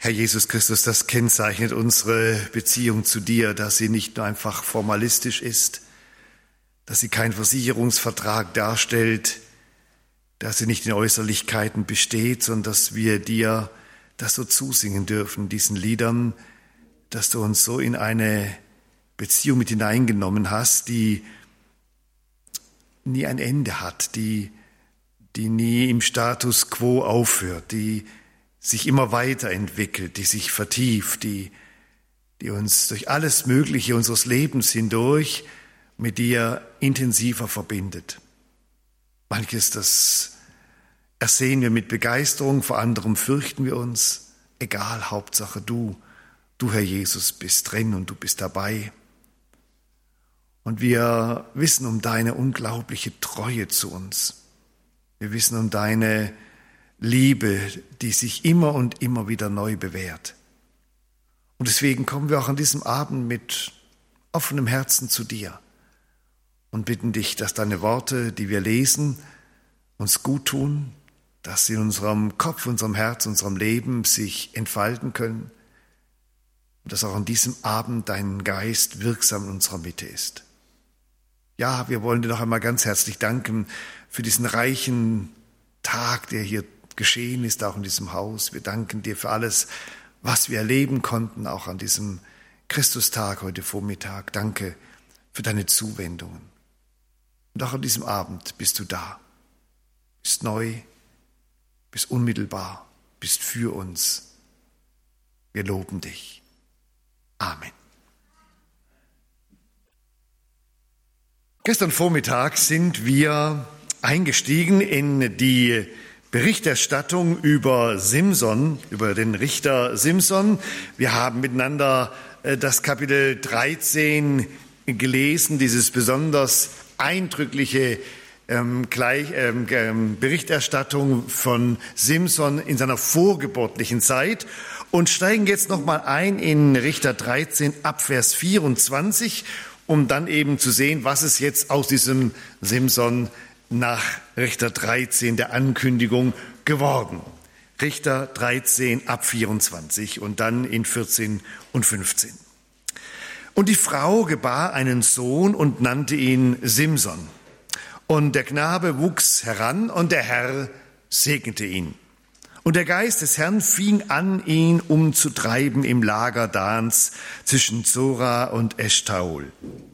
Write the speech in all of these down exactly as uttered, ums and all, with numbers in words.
Herr Jesus Christus, das kennzeichnet unsere Beziehung zu dir, dass sie nicht nur einfach formalistisch ist, dass sie keinen Versicherungsvertrag darstellt, dass sie nicht in Äußerlichkeiten besteht, sondern dass wir dir das so zusingen dürfen, diesen Liedern, dass du uns so in eine Beziehung mit hineingenommen hast, die nie ein Ende hat, die, die nie im Status quo aufhört, die sich immer weiterentwickelt, die sich vertieft, die, die uns durch alles Mögliche unseres Lebens hindurch mit dir intensiver verbindet. Manches, das ersehen wir mit Begeisterung, vor anderem fürchten wir uns. Egal, Hauptsache du, du Herr Jesus, bist drin und du bist dabei. Und wir wissen um deine unglaubliche Treue zu uns. Wir wissen um deine Liebe, die sich immer und immer wieder neu bewährt. Und deswegen kommen wir auch an diesem Abend mit offenem Herzen zu dir und bitten dich, dass deine Worte, die wir lesen, uns gut tun, dass sie in unserem Kopf, unserem Herz, unserem Leben sich entfalten können und dass auch an diesem Abend dein Geist wirksam in unserer Mitte ist. Ja, wir wollen dir noch einmal ganz herzlich danken für diesen reichen Tag, der hier geschehen ist, auch in diesem Haus. Wir danken dir für alles, was wir erleben konnten, auch an diesem Christustag heute Vormittag. Danke für deine Zuwendungen. Und auch an diesem Abend bist du da, bist neu, bist unmittelbar, bist für uns. Wir loben dich. Amen. Gestern Vormittag sind wir eingestiegen in die Berichterstattung über Simson, über den Richter Simson. Wir haben miteinander das Kapitel dreizehn gelesen, dieses besonders eindrückliche ähm, gleich, ähm, Berichterstattung von Simson in seiner vorgeburtlichen Zeit und steigen jetzt nochmal ein in Richter dreizehn ab Vers vierundzwanzig, um dann eben zu sehen, was es jetzt aus diesem Simson nach Richter dreizehn der Ankündigung geworden. Richter dreizehn ab vierundzwanzig und dann in vierzehn und fünfzehn. Und die Frau gebar einen Sohn und nannte ihn Simson. Und der Knabe wuchs heran und der Herr segnete ihn. Und der Geist des Herrn fing an, ihn umzutreiben im Lager Dans zwischen Zora und Eschtaol.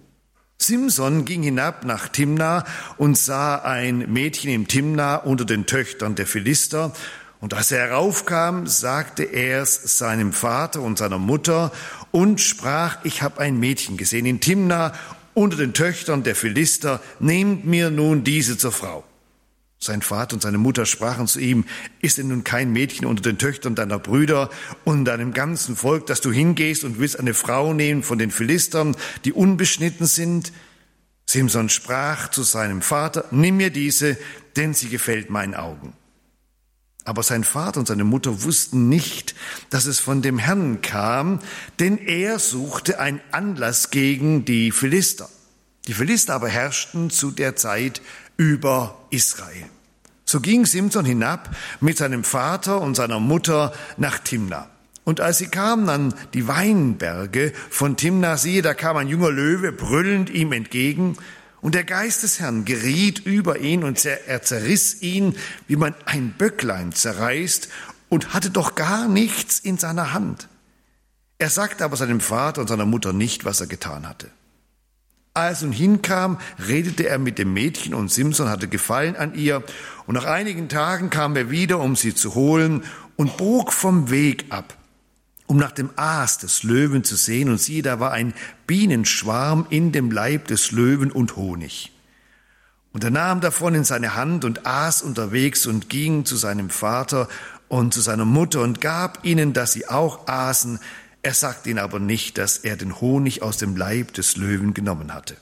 Simson ging hinab nach Timna und sah ein Mädchen in Timna unter den Töchtern der Philister. Und als er heraufkam, sagte er es seinem Vater und seiner Mutter und sprach, ich habe ein Mädchen gesehen in Timna unter den Töchtern der Philister, nehmt mir nun diese zur Frau. Sein Vater und seine Mutter sprachen zu ihm, ist denn nun kein Mädchen unter den Töchtern deiner Brüder und deinem ganzen Volk, dass du hingehst und willst eine Frau nehmen von den Philistern, die unbeschnitten sind? Simson sprach zu seinem Vater, nimm mir diese, denn sie gefällt meinen Augen. Aber sein Vater und seine Mutter wussten nicht, dass es von dem Herrn kam, denn er suchte einen Anlass gegen die Philister. Die Philister aber herrschten zu der Zeit über Israel. So ging Simson hinab mit seinem Vater und seiner Mutter nach Timna. Und als sie kamen an die Weinberge von Timna, siehe, da kam ein junger Löwe brüllend ihm entgegen. Und der Geist des Herrn geriet über ihn und er zerriss ihn, wie man ein Böcklein zerreißt, und hatte doch gar nichts in seiner Hand. Er sagte aber seinem Vater und seiner Mutter nicht, was er getan hatte. Als er nun hinkam, redete er mit dem Mädchen und Simson hatte Gefallen an ihr. Und nach einigen Tagen kam er wieder, um sie zu holen und bog vom Weg ab, um nach dem Aas des Löwen zu sehen. Und siehe, da war ein Bienenschwarm in dem Leib des Löwen und Honig. Und er nahm davon in seine Hand und aß unterwegs und ging zu seinem Vater und zu seiner Mutter und gab ihnen, dass sie auch aßen. Er sagte ihnen aber nicht, dass er den Honig aus dem Leib des Löwen genommen hatte.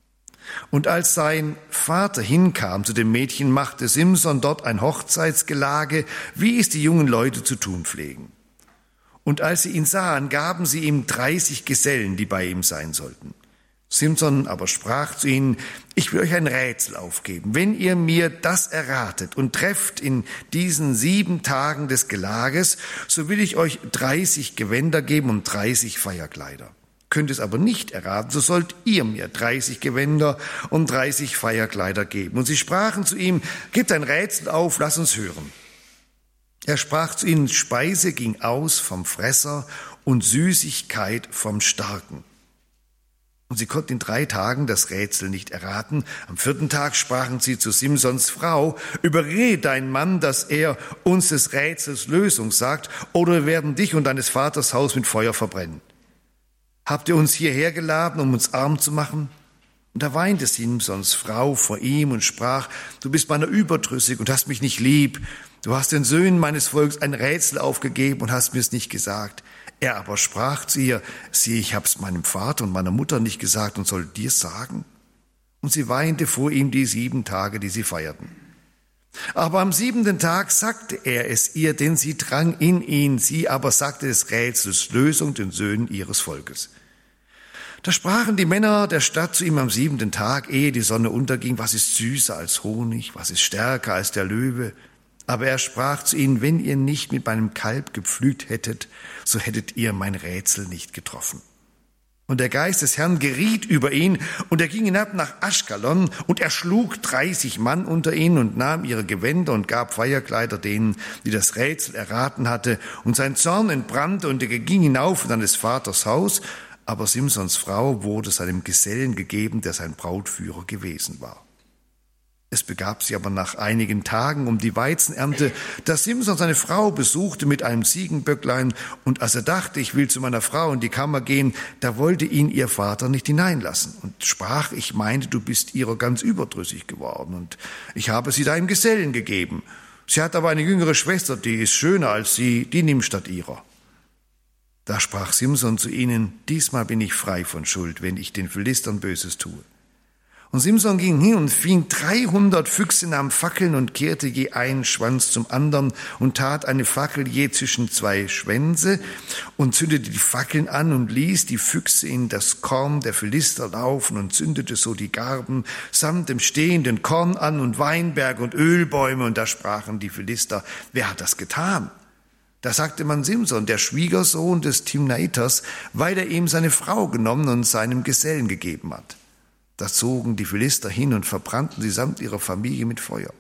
Und als sein Vater hinkam zu dem Mädchen, machte Simson dort ein Hochzeitsgelage, wie es die jungen Leute zu tun pflegen. Und als sie ihn sahen, gaben sie ihm dreißig Gesellen, die bei ihm sein sollten. Simson aber sprach zu ihnen: Ich will euch ein Rätsel aufgeben. Wenn ihr mir das erratet und trefft in diesen sieben Tagen des Gelages, so will ich euch dreißig Gewänder geben und dreißig Feierkleider. Könnt es aber nicht erraten, so sollt ihr mir dreißig Gewänder und dreißig Feierkleider geben. Und sie sprachen zu ihm: Gebt ein Rätsel auf, lass uns hören. Er sprach zu ihnen: Speise ging aus vom Fresser und Süßigkeit vom Starken. Und sie konnten in drei Tagen das Rätsel nicht erraten. Am vierten Tag sprachen sie zu Simsons Frau: Überrede deinen Mann, dass er uns des Rätsels Lösung sagt, oder wir werden dich und deines Vaters Haus mit Feuer verbrennen. Habt ihr uns hierher geladen, um uns arm zu machen? Und da weinte Simsons Frau vor ihm und sprach: Du bist meiner überdrüssig und hast mich nicht lieb. Du hast den Söhnen meines Volkes ein Rätsel aufgegeben und hast mir es nicht gesagt. Er aber sprach zu ihr: Siehe, ich hab's meinem Vater und meiner Mutter nicht gesagt und soll dir sagen? Und sie weinte vor ihm die sieben Tage, die sie feierten. Aber am siebenten Tag sagte er es ihr, denn sie drang in ihn. Sie aber sagte des Rätsels Lösung den Söhnen ihres Volkes. Da sprachen die Männer der Stadt zu ihm am siebenten Tag, ehe die Sonne unterging: Was ist süßer als Honig? Was ist stärker als der Löwe? Aber er sprach zu ihnen: Wenn ihr nicht mit meinem Kalb gepflügt hättet, so hättet ihr mein Rätsel nicht getroffen. Und der Geist des Herrn geriet über ihn, und er ging hinab nach Aschkelon, und er schlug dreißig Mann unter ihnen und nahm ihre Gewänder und gab Feierkleider denen, die das Rätsel erraten hatte. Und sein Zorn entbrannte, und er ging hinauf in seines Vaters Haus. Aber Simsons Frau wurde seinem Gesellen gegeben, der sein Brautführer gewesen war. Es begab sich aber nach einigen Tagen um die Weizenernte, dass Simson seine Frau besuchte mit einem Ziegenböcklein, und als er dachte, ich will zu meiner Frau in die Kammer gehen, da wollte ihn ihr Vater nicht hineinlassen und sprach: Ich meinte, du bist ihrer ganz überdrüssig geworden, und ich habe sie deinem Gesellen gegeben. Sie hat aber eine jüngere Schwester, die ist schöner als sie, die nimm statt ihrer. Da sprach Simson zu ihnen: Diesmal bin ich frei von Schuld, wenn ich den Philistern Böses tue. Und Simson ging hin und fing dreihundert Füchse, nahm Fackeln und kehrte je einen Schwanz zum anderen und tat eine Fackel je zwischen zwei Schwänze und zündete die Fackeln an und ließ die Füchse in das Korn der Philister laufen und zündete so die Garben samt dem stehenden Korn an und Weinberge und Ölbäume. Und da sprachen die Philister: Wer hat das getan? Da sagte man: Simson, der Schwiegersohn des Timnaiters, weil er ihm seine Frau genommen und seinem Gesellen gegeben hat. Da zogen die Philister hin und verbrannten sie samt ihrer Familie mit Feuer.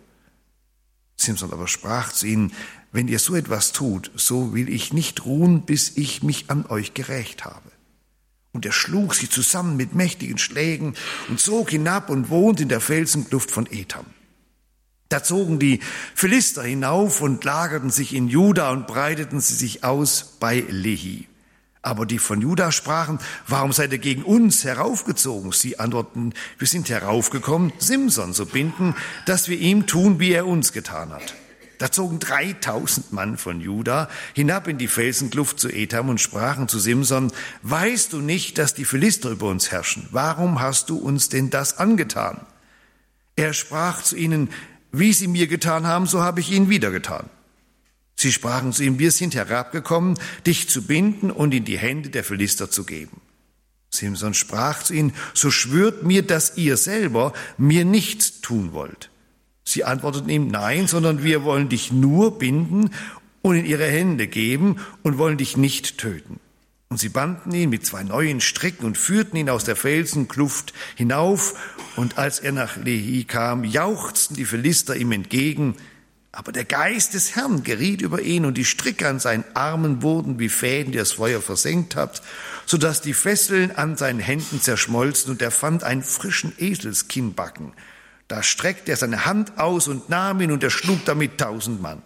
Simson aber sprach zu ihnen: Wenn ihr so etwas tut, so will ich nicht ruhen, bis ich mich an euch gerächt habe. Und er schlug sie zusammen mit mächtigen Schlägen und zog hinab und wohnte in der Felsenkluft von Etam. Da zogen die Philister hinauf und lagerten sich in Juda und breiteten sie sich aus bei Lehi. Aber die von Juda sprachen: Warum seid ihr gegen uns heraufgezogen? Sie antworteten: Wir sind heraufgekommen, Simson zu binden, dass wir ihm tun, wie er uns getan hat. Da zogen dreitausend Mann von Juda hinab in die Felsenkluft zu Etam und sprachen zu Simson: Weißt du nicht, dass die Philister über uns herrschen? Warum hast du uns denn das angetan? Er sprach zu ihnen: Wie sie mir getan haben, so habe ich ihnen wieder getan. Sie sprachen zu ihm: Wir sind herabgekommen, dich zu binden und in die Hände der Philister zu geben. Simson sprach zu ihnen: So schwört mir, dass ihr selber mir nichts tun wollt. Sie antworteten ihm: Nein, sondern wir wollen dich nur binden und in ihre Hände geben und wollen dich nicht töten. Und sie banden ihn mit zwei neuen Stricken und führten ihn aus der Felsenkluft hinauf. Und als er nach Lehi kam, jauchzten die Philister ihm entgegen. Aber der Geist des Herrn geriet über ihn, und die Stricke an seinen Armen wurden wie Fäden, die das Feuer versenkt hat, so dass die Fesseln an seinen Händen zerschmolzen, und er fand einen frischen Eselskinnbacken. Da streckte er seine Hand aus und nahm ihn, und er schlug damit tausend Mann.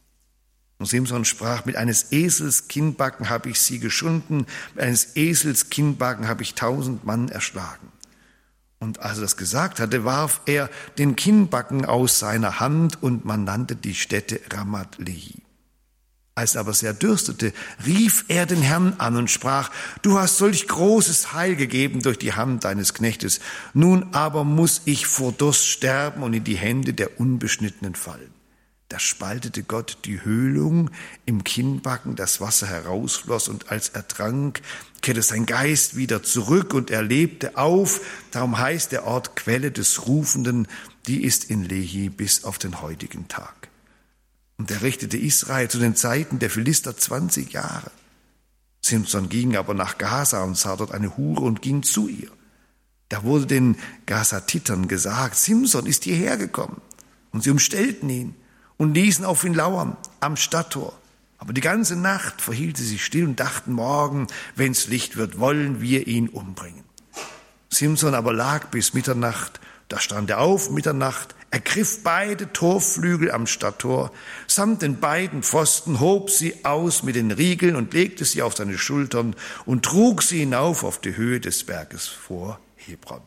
Und Simson sprach: Mit eines Esels Kinnbacken habe ich sie geschunden, mit eines Esels Kinnbacken habe ich tausend Mann erschlagen. Und als er das gesagt hatte, warf er den Kinnbacken aus seiner Hand, und man nannte die Stätte Ramat Lehi. Als er aber sehr dürstete, rief er den Herrn an und sprach: Du hast solch großes Heil gegeben durch die Hand deines Knechtes. Nun aber muss ich vor Durst sterben und in die Hände der Unbeschnittenen fallen. Da spaltete Gott die Höhlung im Kinnbacken, das Wasser herausfloss, und als er trank, kehrte sein Geist wieder zurück und er lebte auf. Darum heißt der Ort Quelle des Rufenden, die ist in Lehi bis auf den heutigen Tag. Und er richtete Israel zu den Zeiten der Philister zwanzig Jahre. Simson ging aber nach Gaza und sah dort eine Hure und ging zu ihr. Da wurde den Gazatitern gesagt, Simson ist hierher gekommen. Und sie umstellten ihn und ließen auf ihn lauern am Stadttor. Aber die ganze Nacht verhielt sie sich still und dachten, morgen, wenn's Licht wird, wollen wir ihn umbringen. Simson aber lag bis Mitternacht. Da stand er auf, Mitternacht, ergriff beide Torflügel am Stadttor, samt den beiden Pfosten, hob sie aus mit den Riegeln und legte sie auf seine Schultern und trug sie hinauf auf die Höhe des Berges vor Hebron.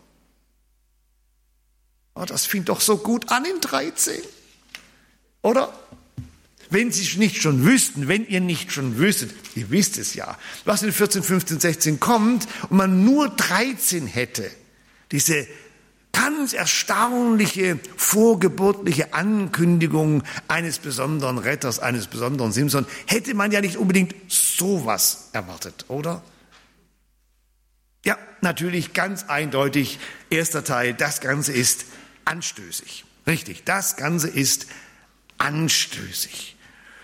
Oh, das fing doch so gut an in dreizehn. Oder? Wenn Sie nicht schon wüssten, wenn ihr nicht schon wüsstet, ihr wisst es ja, was in vierzehn, fünfzehn, sechzehn kommt und man nur dreizehn hätte, diese ganz erstaunliche vorgeburtliche Ankündigung eines besonderen Retters, eines besonderen Simson, hätte man ja nicht unbedingt sowas erwartet, oder? Ja, natürlich ganz eindeutig, erster Teil, das Ganze ist anstößig. Richtig, das Ganze ist anstößig.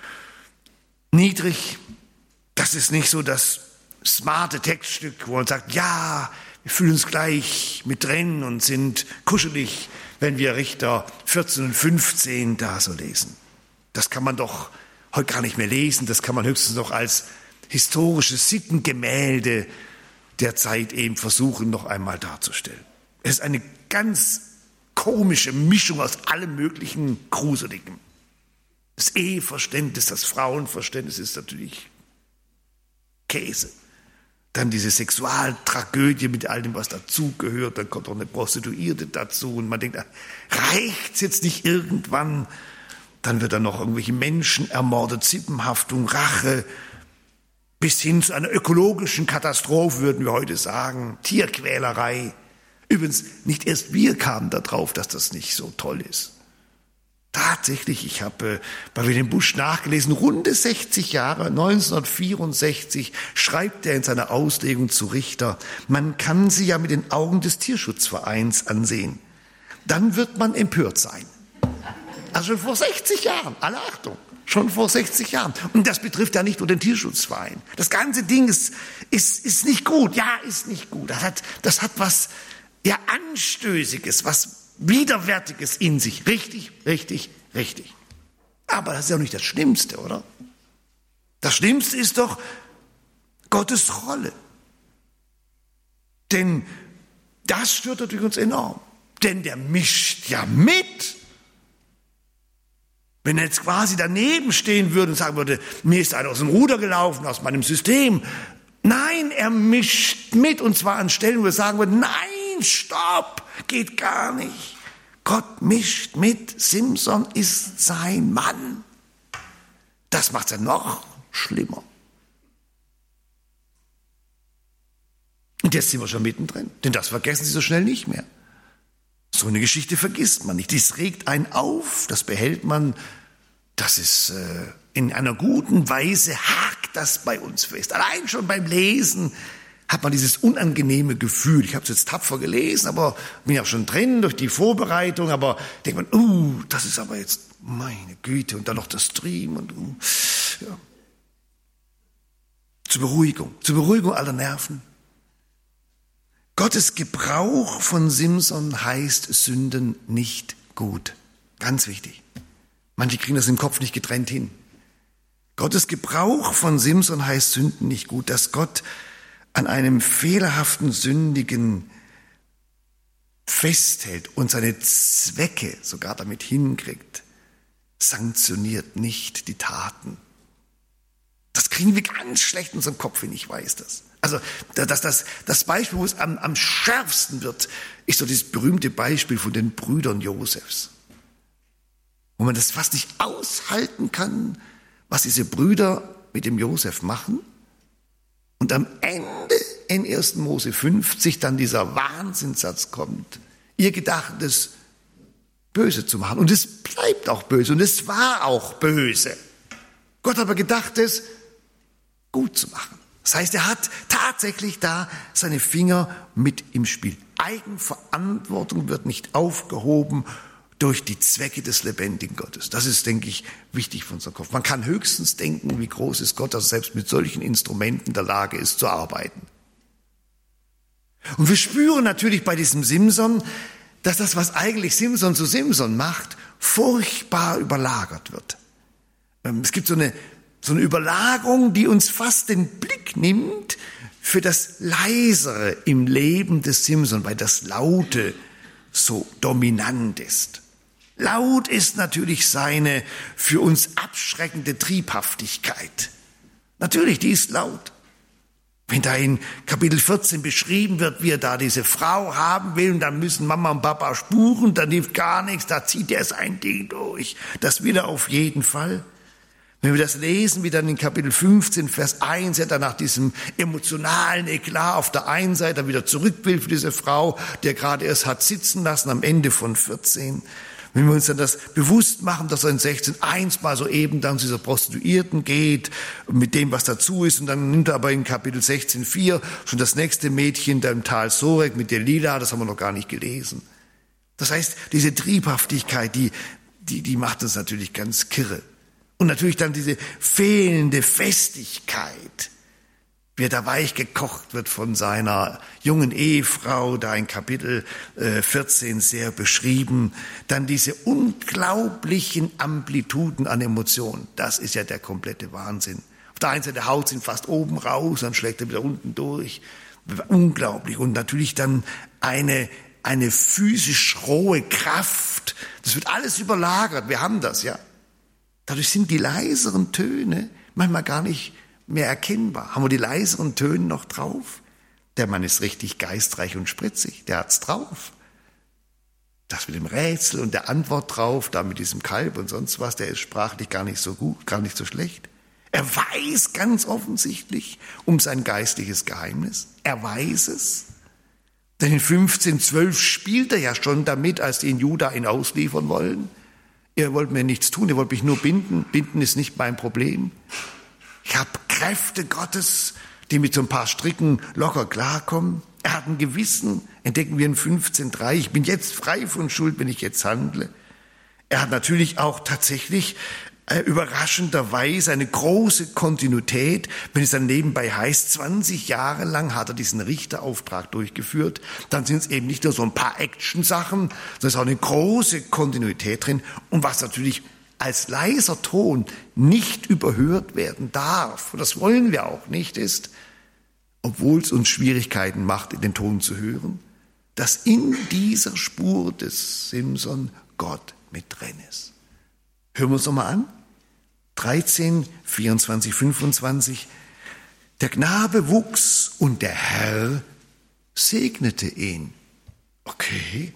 Niedrig, das ist nicht so das smarte Textstück, wo man sagt, ja, wir fühlen uns gleich mit drin und sind kuschelig, wenn wir Richter vierzehn und fünfzehn da so lesen. Das kann man doch heute gar nicht mehr lesen, das kann man höchstens noch als historisches Sittengemälde der Zeit eben versuchen, noch einmal darzustellen. Es ist eine ganz komische Mischung aus allem möglichen Gruseligen. Das Eheverständnis, das Frauenverständnis ist natürlich Käse. Dann diese Sexualtragödie mit all dem, was dazugehört. Dann kommt auch eine Prostituierte dazu. Und man denkt, reicht's jetzt nicht irgendwann? Dann wird dann noch irgendwelche Menschen ermordet, Sippenhaftung, Rache, bis hin zu einer ökologischen Katastrophe, würden wir heute sagen, Tierquälerei. Übrigens, nicht erst wir kamen da drauf, dass das nicht so toll ist. Tatsächlich, ich habe äh, bei Wilhelm Busch nachgelesen, runde sechzig Jahre, neunzehnhundertvierundsechzig, schreibt er in seiner Auslegung zu Richter, man kann sie ja mit den Augen des Tierschutzvereins ansehen. Dann wird man empört sein. Also schon vor sechzig Jahren, alle Achtung, schon vor sechzig Jahren. Und das betrifft ja nicht nur den Tierschutzverein. Das ganze Ding ist, ist, ist nicht gut, ja, ist nicht gut. Das hat, das hat was, ja, Anstößiges, was Widerwärtiges in sich. Richtig, richtig, richtig. Aber das ist ja auch nicht das Schlimmste, oder? Das Schlimmste ist doch Gottes Rolle. Denn das stört natürlich uns enorm. Denn der mischt ja mit. Wenn er jetzt quasi daneben stehen würde und sagen würde, mir ist einer aus dem Ruder gelaufen, aus meinem System. Nein, er mischt mit, und zwar an Stellen, wo er sagen würde, nein, stopp, geht gar nicht. Gott mischt mit, Simson ist sein Mann. Das macht es ja noch schlimmer. Und jetzt sind wir schon mittendrin, denn das vergessen Sie so schnell nicht mehr. So eine Geschichte vergisst man nicht. Dies regt einen auf, das behält man, das ist äh, in einer guten Weise, hakt das bei uns fest. Allein schon beim Lesen hat man dieses unangenehme Gefühl. Ich habe es jetzt tapfer gelesen, aber bin ja schon drin durch die Vorbereitung, aber denkt man, uh, das ist aber jetzt, meine Güte, und dann noch das Stream und uh, ja. Zur Beruhigung, zur Beruhigung aller Nerven. Gottes Gebrauch von Simson heißt Sünden nicht gut. Ganz wichtig. Manche kriegen das im Kopf nicht getrennt hin. Gottes Gebrauch von Simson heißt Sünden nicht gut, dass Gott an einem fehlerhaften Sündigen festhält und seine Zwecke sogar damit hinkriegt, sanktioniert nicht die Taten. Das kriegen wir ganz schlecht in unserem Kopf hin, ich weiß das. Also das, das, das Beispiel, wo es am, am schärfsten wird, ist so dieses berühmte Beispiel von den Brüdern Josefs. Wo man das fast nicht aushalten kann, was diese Brüder mit dem Josef machen. Und am Ende in ersten Mose fünfzig dann dieser Wahnsinnssatz kommt. Ihr gedachtet es böse zu machen. Und es bleibt auch böse und es war auch böse. Gott hat aber gedacht, es gut zu machen. Das heißt, er hat tatsächlich da seine Finger mit im Spiel. Eigenverantwortung wird nicht aufgehoben durch die Zwecke des lebendigen Gottes. Das ist, denke ich, wichtig für unseren Kopf. Man kann höchstens denken, wie groß ist Gott, dass er selbst mit solchen Instrumenten in der Lage ist, zu arbeiten. Und wir spüren natürlich bei diesem Simson, dass das, was eigentlich Simson zu Simson macht, furchtbar überlagert wird. Es gibt so eine, so eine Überlagerung, die uns fast den Blick nimmt für das Leisere im Leben des Simson, weil das Laute so dominant ist. Laut ist natürlich seine für uns abschreckende Triebhaftigkeit. Natürlich, die ist laut. Wenn da in Kapitel vierzehn beschrieben wird, wie er da diese Frau haben will, und dann müssen Mama und Papa spuren, da hilft gar nichts, da zieht er sein Ding durch. Das will er auf jeden Fall. Wenn wir das lesen, wie dann in Kapitel fünfzehn, Vers eins, er dann nach diesem emotionalen Eklat auf der einen Seite wieder zurück will für diese Frau, der gerade erst hat sitzen lassen am Ende von vierzehn. Wenn wir uns dann das bewusst machen, dass er in sechzehn eins mal so eben dann zu dieser Prostituierten geht, mit dem, was dazu ist, und dann nimmt er aber in Kapitel sechzehn vier schon das nächste Mädchen da im Tal Sorek mit der Lila, das haben wir noch gar nicht gelesen. Das heißt, diese Triebhaftigkeit, die, die, die macht uns natürlich ganz kirre. Und natürlich dann diese fehlende Festigkeit, wie er da weich gekocht wird von seiner jungen Ehefrau, da in Kapitel vierzehn sehr beschrieben. Dann diese unglaublichen Amplituden an Emotionen. Das ist ja der komplette Wahnsinn. Auf der einen Seite haut sie ihn fast oben raus, dann schlägt er wieder unten durch. Unglaublich. Und natürlich dann eine, eine physisch rohe Kraft. Das wird alles überlagert. Wir haben das, ja. Dadurch sind die leiseren Töne manchmal gar nicht mehr erkennbar. Haben wir die leiseren Töne noch drauf? Der Mann ist richtig geistreich und spritzig, der hat's drauf. Das mit dem Rätsel und der Antwort drauf, da mit diesem Kalb und sonst was, der ist sprachlich gar nicht so gut, gar nicht so schlecht. Er weiß ganz offensichtlich um sein geistliches Geheimnis. Er weiß es. Denn in fünfzehn zwölf spielt er ja schon damit, als die in Juda ihn ausliefern wollen. Ihr wollt mir nichts tun, ihr wollt mich nur binden. Binden ist nicht mein Problem. Ich habe Kräfte Gottes, die mit so ein paar Stricken locker klarkommen. Er hat ein Gewissen, entdecken wir in fünfzehn drei. Ich bin jetzt frei von Schuld, wenn ich jetzt handle. Er hat natürlich auch tatsächlich äh, überraschenderweise eine große Kontinuität. Wenn es dann nebenbei heißt, zwanzig Jahre lang hat er diesen Richterauftrag durchgeführt, dann sind es eben nicht nur so ein paar Action-Sachen, sondern es ist auch eine große Kontinuität drin. Und was natürlich als leiser Ton nicht überhört werden darf, und das wollen wir auch nicht, ist, obwohl es uns Schwierigkeiten macht, den Ton zu hören, dass in dieser Spur des Simson Gott mit drin ist. Hören wir uns nochmal an. dreizehn, vierundzwanzig, fünfundzwanzig. Der Knabe wuchs und der Herr segnete ihn. Okay.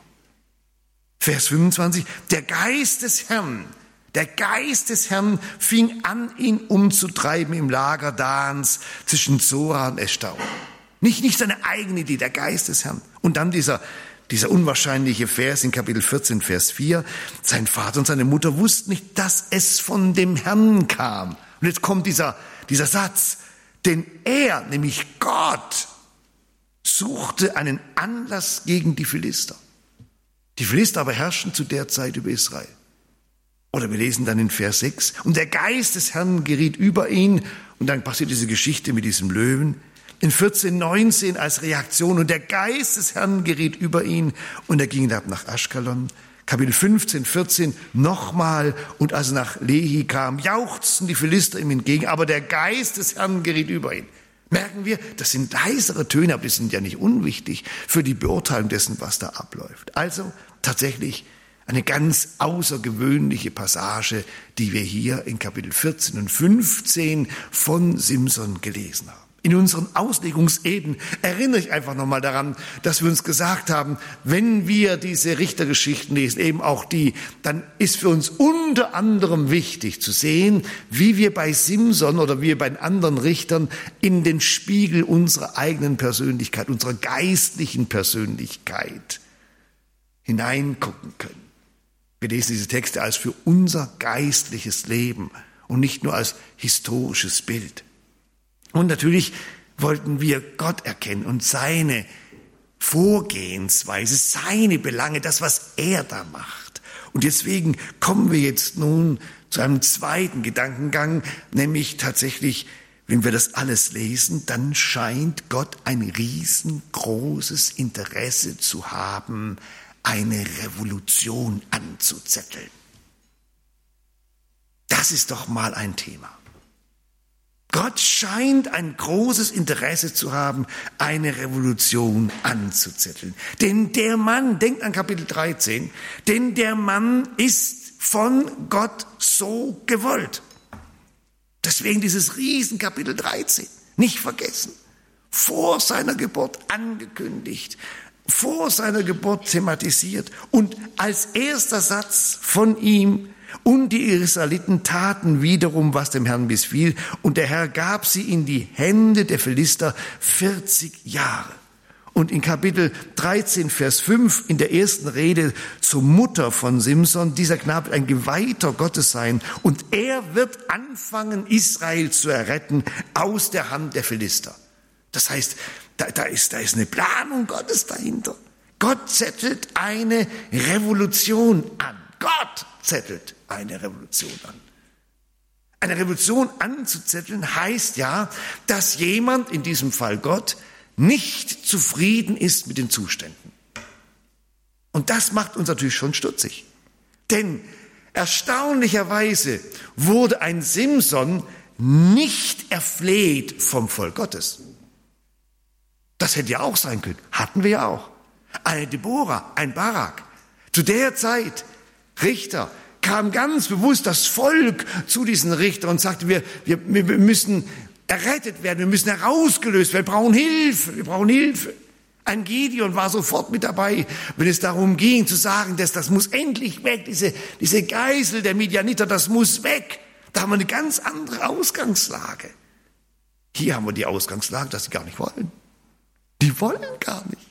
Vers fünfundzwanzig. Der Geist des Herrn Der Geist des Herrn fing an, ihn umzutreiben im Lager Dans zwischen Zora und Eschtaol. Nicht, nicht seine eigene Idee, der Geist des Herrn. Und dann dieser, dieser unwahrscheinliche Vers in Kapitel vierzehn, Vers vier. Sein Vater und seine Mutter wussten nicht, dass es von dem Herrn kam. Und jetzt kommt dieser, dieser Satz. Denn er, nämlich Gott, suchte einen Anlass gegen die Philister. Die Philister aber herrschten zu der Zeit über Israel. Oder wir lesen dann in Vers sechs, und der Geist des Herrn geriet über ihn, und dann passiert diese Geschichte mit diesem Löwen. In vierzehn, neunzehn als Reaktion, und der Geist des Herrn geriet über ihn, und er ging ab nach Aschkelon. Kapitel fünfzehn, vierzehn nochmal, und als er nach Lehi kam, jauchzten die Philister ihm entgegen, aber der Geist des Herrn geriet über ihn. Merken wir, das sind leisere Töne, aber die sind ja nicht unwichtig für die Beurteilung dessen, was da abläuft. Also tatsächlich eine ganz außergewöhnliche Passage, die wir hier in Kapitel vierzehn und fünfzehn von Simson gelesen haben. In unseren Auslegungsebenen erinnere ich einfach nochmal daran, dass wir uns gesagt haben, wenn wir diese Richtergeschichten lesen, eben auch die, dann ist für uns unter anderem wichtig zu sehen, wie wir bei Simson oder wie wir bei den anderen Richtern in den Spiegel unserer eigenen Persönlichkeit, unserer geistlichen Persönlichkeit hineingucken können. Wir lesen diese Texte als für unser geistliches Leben und nicht nur als historisches Bild. Und natürlich wollten wir Gott erkennen und seine Vorgehensweise, seine Belange, das, was er da macht. Und deswegen kommen wir jetzt nun zu einem zweiten Gedankengang, nämlich tatsächlich, wenn wir das alles lesen, dann scheint Gott ein riesengroßes Interesse zu haben, eine Revolution anzuzetteln. Das ist doch mal ein Thema. Gott scheint ein großes Interesse zu haben, eine Revolution anzuzetteln. Denn der Mann, denkt an Kapitel dreizehn, denn der Mann ist von Gott so gewollt. Deswegen dieses riesen Kapitel dreizehn, nicht vergessen, vor seiner Geburt angekündigt, vor seiner Geburt thematisiert und als erster Satz von ihm: Und die Israeliten taten wiederum, was dem Herrn missfiel, und der Herr gab sie in die Hände der Philister vierzig Jahre. Und in Kapitel dreizehn, Vers fünf, in der ersten Rede zur Mutter von Simson, dieser Knabe wird ein Geweihter Gottes sein, und er wird anfangen, Israel zu erretten aus der Hand der Philister. Das heißt, da, da ist, da ist eine Planung Gottes dahinter. Gott zettelt eine Revolution an. Gott zettelt eine Revolution an. Eine Revolution anzuzetteln heißt ja, dass jemand, in diesem Fall Gott, nicht zufrieden ist mit den Zuständen. Und das macht uns natürlich schon stutzig. Denn erstaunlicherweise wurde ein Simson nicht erfleht vom Volk Gottes. Das hätte ja auch sein können. Hatten wir ja auch. Eine Deborah, ein Barak. Zu der Zeit, Richter, kam ganz bewusst das Volk zu diesen Richtern und sagte, wir, wir, wir müssen errettet werden, wir müssen herausgelöst werden, wir brauchen Hilfe, wir brauchen Hilfe. Ein Gideon war sofort mit dabei, wenn es darum ging zu sagen, dass das muss endlich weg, diese, diese Geisel der Midianiter, das muss weg. Da haben wir eine ganz andere Ausgangslage. Hier haben wir die Ausgangslage, dass sie gar nicht wollen. Die wollen gar nicht.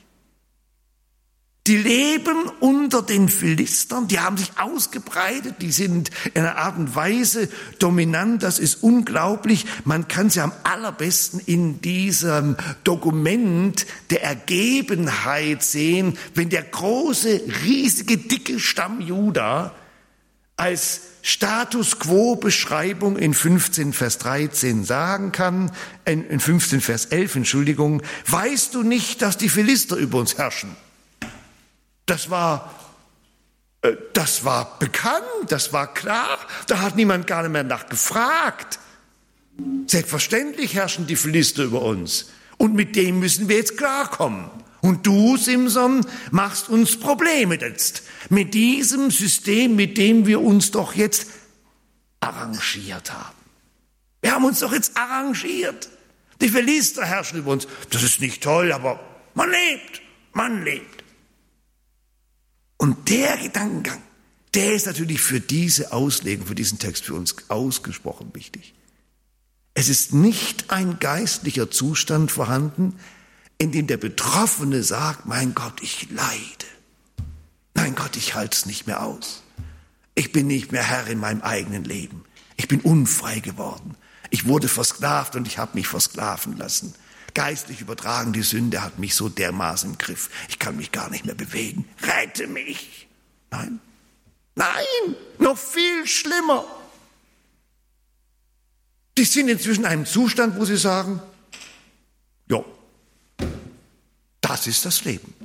Die leben unter den Philistern, die haben sich ausgebreitet, die sind in einer Art und Weise dominant, das ist unglaublich. Man kann sie am allerbesten in diesem Dokument der Ergebenheit sehen, wenn der große, riesige, dicke Stamm Juda als Status-Quo-Beschreibung in fünfzehn Vers dreizehn sagen kann, in fünfzehn Vers elf, Entschuldigung, weißt du nicht, dass die Philister über uns herrschen? Das war, äh, das war bekannt, das war klar, da hat niemand gar nicht mehr nachgefragt. Selbstverständlich herrschen die Philister über uns und mit dem müssen wir jetzt klarkommen. Und du, Simson, machst uns Probleme jetzt mit diesem System, mit dem wir uns doch jetzt arrangiert haben. Wir haben uns doch jetzt arrangiert. Die Philister herrschen über uns. Das ist nicht toll, aber man lebt, man lebt. Und der Gedankengang, der ist natürlich für diese Auslegung, für diesen Text für uns ausgesprochen wichtig. Es ist nicht ein geistlicher Zustand vorhanden, in dem der Betroffene sagt, mein Gott, ich leide. Mein Gott, ich halte es nicht mehr aus. Ich bin nicht mehr Herr in meinem eigenen Leben. Ich bin unfrei geworden. Ich wurde versklavt und ich habe mich versklaven lassen. Geistlich übertragen, die Sünde hat mich so dermaßen im Griff. Ich kann mich gar nicht mehr bewegen. Rette mich. Nein, nein, noch viel schlimmer. Die sind inzwischen in einem Zustand, wo sie sagen, ja, das ist das Leben.